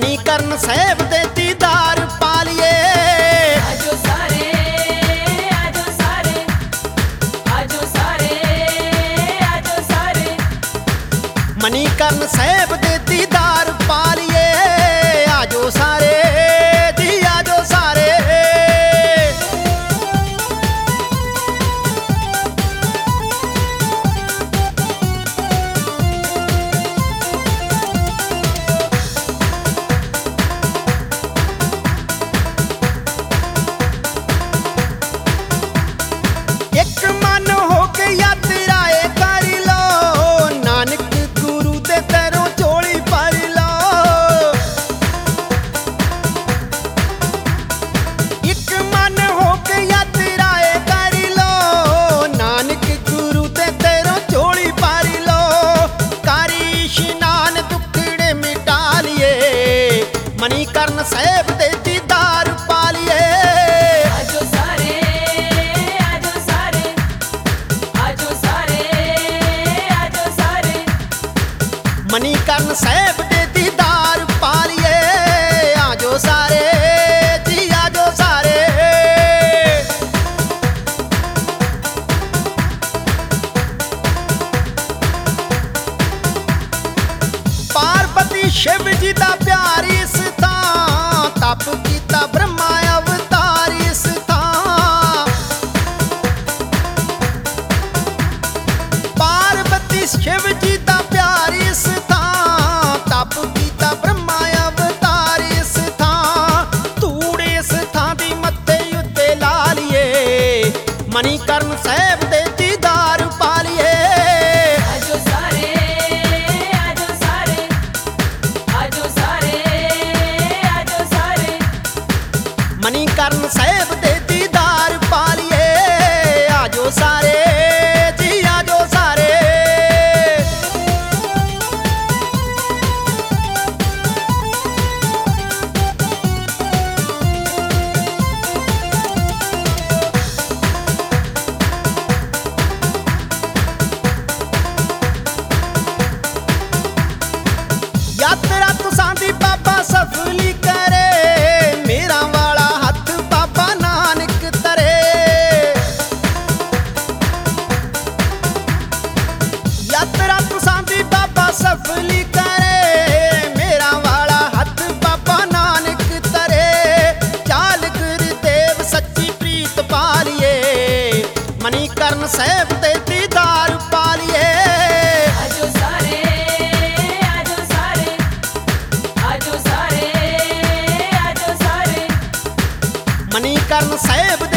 ਮਨੀਕਰਨ ਸਾਹਿਬ ਦੇ ਦੀਦਾਰ ਪਾ ਲਈਏ। ਆਜੋ ਸਾਰੇ, ਆਜੋ ਸਾਰੇ, ਆਜੋ ਸਾਰੇ, ਆਜੋ ਸਾਰੇ। ਮਨੀਕਰਨ ਸਾਹਿਬ ਦੇ ਦੀਦਾਰ ਪਾ ਲਈਏ। ਆਜੋ ਸਾਰੇ ਜੀ ਆਜੋ ਸਾਰੇ। ਇੱਕ ਮਨ ਹੋ ਕੇ ਯਾਤਰਾ ਏ ਕਰ ਲੋ, ਨਾਨਕ ਗੁਰੂ ਦੇ ਦਰੋਂ ਝੋਲੀ ਭਰ ਲੋ। ਇੱਕ ਮਨ ਹੋ ਕੇ ਯਾਤਰਾ ਏ ਕਰ ਲੋ, ਨਾਨਕ ਗੁਰੂ ਦੇ ਦਰੋਂ ਝੋਲੀ ਭਰ ਲੋ। ਕਰੀ ਇਸ਼ਨਾਨ ਦੁੱਖੜੇ ਮਿਟਾ ਲਈਏ। ਮਨੀਕਰਨ ਸਾਹਿਬ ਦੇ ਦੀਦਾਰ ਪਾ ਲਈਏ। ਆਜੋ ਸਾਰੇ, ਆਜੋ ਸਾਰੇ, ਆਜੋ ਸਾਰੇ, ਆਜੋ ਸਾਰੇ। ਮਨੀਕਰਨ ਸਾਹਿਬ ਦੇ ਦੀਦਾਰ ਪਾ ਲਈਏ। ਆਜੋ ਸਾਰੇ ਜੀ ਆਜੋ ਸਾਰੇ। ਪਾਰਬਤੀ ਸ਼ਿਵ ਜੀ ਦਾ ਪਿਆਰ ਇਸ ਥਾਂ, ਤਪ ਕੀਤਾ ਬ੍ਰਹਮਾ ਅਵਤਾਰ ਇਸ ਥਾਂ। ਪਾਰਬਤੀ ਸ਼ਿਵ ਜੀ ਦਾ ਪਿਆਰ ਇਸ ਥਾਂ, ਤਪ ਕੀਤਾ ਬ੍ਰਹਮਾ ਅਵਤਾਰ ਇਸ ਥਾਂ। ਧੂੜ ਇਸ ਥਾਂ ਦੀ ਮੱਥੇ ਉੱਤੇ ਲਾ ਲਈਏ। ਮਨੀਕਰਨ ਸਾਹਿਬ ਦੇ ਦੀਦਾਰ ਪਾ ਲਈਏ। ਆਜੋ ਸਾਰੇ, ਆਜੋ ਸਾਰੇ, ਆਜੋ ਸਾਰੇ, ਆਜੋ ਸਾਰੇ। ਮਨੀਕਰਨ ਸਾਹਿਬ ਦੇ ਦੀਦਾਰ ਪਾ ਲਈਏ। ਆਜੋ ਸਾਰੇ ਜੀ ਆਜੋ ਸਾਰੇ। ਯਾਤਰਾ ਤੁਸਾਂ ਦੀ ਬਾਬਾ ਸਫਲੀ ਕਰੇ, ਮੇਰਾ ਵਾਲਾ ਹੱਥ ਬਾਬਾ ਨਾਨਕ ਤਰੇ। ਯਾਤਰਾ ਤੁਸਾਂ ਦੀ ਬਾਬਾ ਸਫਲੀ ਕਰੇ, ਮੇਰਾ ਵਾਲਾ ਹੱਥ ਬਾਬਾ ਨਾਨਕ ਤਰੇ। ਚਾਲ ਗੁਰਦੇਵ ਸੱਚੀ ਪ੍ਰੀਤ ਪਾ ਲਈਏ। ਮਨੀਕਰਨ ਸਾਹਿਬ ਦੇ ਦੀਦਾਰ ਪਾ ਲਈਏ। ਆਜੋ ਸਾਰੇ, ਆਜੋ ਸਾਰੇ, ਆਜੋ ਸਾਰੇ, ਆਜੋ ਸਾਰੇ। ਮਨੀਕਰਨ ਸਾਹਿਬ